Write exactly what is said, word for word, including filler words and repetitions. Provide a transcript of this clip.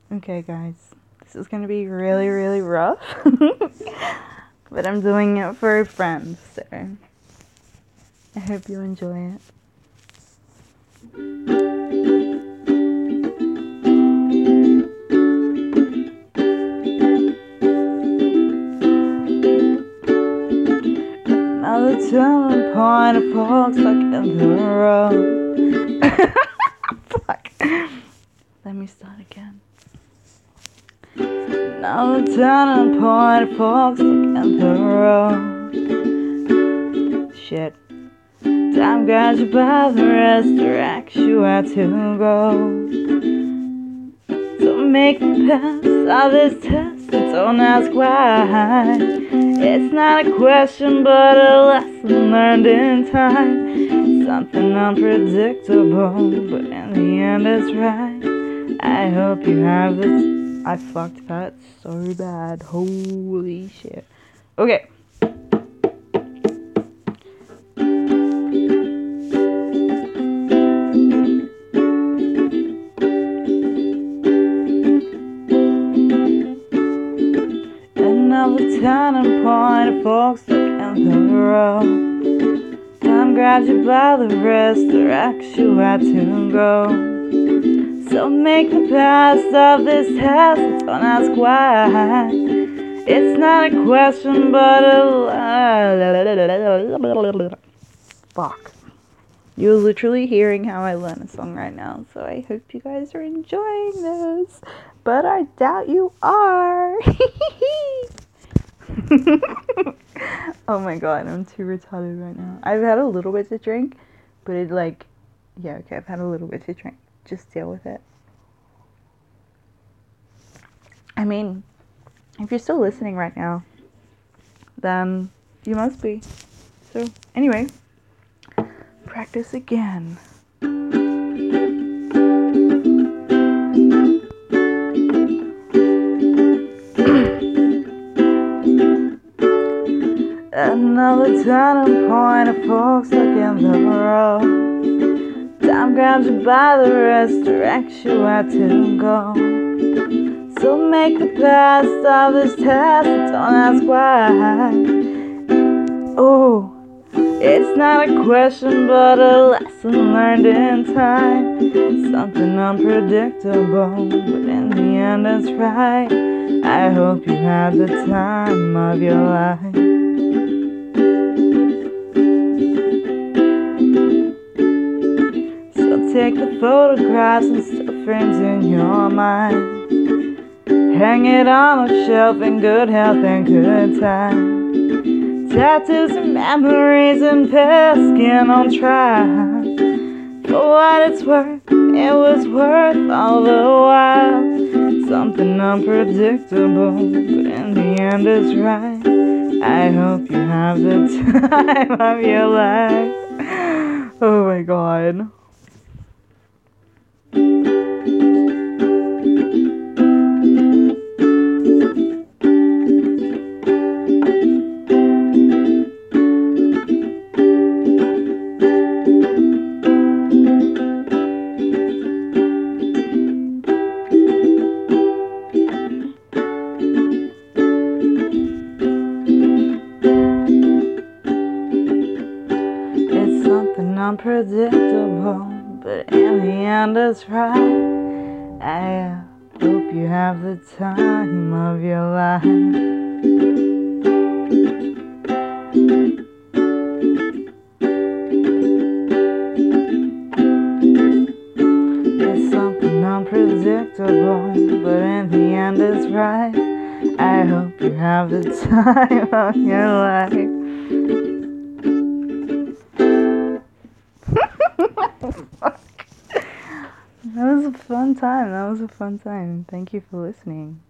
Okay, guys, this is gonna be really, really rough, but I'm doing it for a friend, so I hope you enjoy it. Another turning point of forks stuck in the road. Fuck. Let me start again. Now the turning point, folks, look at the road. Shit. Time grabs you by the wrist, directs you where to go. So make the pass of this test, and don't ask why. It's not a question, but a lesson learned in time. Something unpredictable, but in the end it's right. I hope you have this. I fucked that so bad. Holy shit. Okay. Another turning point, folks, look in the road. Time grabs you by the wrist, directs you where to go. So make the best of this test, don't ask why. It's not a question, but a... Fuck. You're literally hearing how I learn a song right now, so I hope you guys are enjoying this. But I doubt you are. Oh my god, I'm too retarded right now. I've had a little bit to drink, but it like... Yeah, okay, I've had a little bit to drink. Just deal with it. I mean, if you're still listening right now, then you must be. So, anyway, practice again. Another turning point, of folks, look in the road. Time grabs you by the wrist, directs you where to go. So make the best of this test, don't ask why. Oh, it's not a question, but a lesson learned in time. Something unpredictable, but in the end it's right. I hope you had the time of your life. Take the photographs and still frames in your mind. Hang it on a shelf in good health and good time. Tattoos and memories and past skin on trial. For what it's worth, it was worth all the while. Something unpredictable, but in the end it's right. I hope you have the time of your life. Oh my god. It's something unpredictable, but in the end it's right. I hope you have the time of your life. It's something unpredictable, but in the end it's right. I hope you have the time of your life. That was a fun time. That was a fun time. Thank you for listening.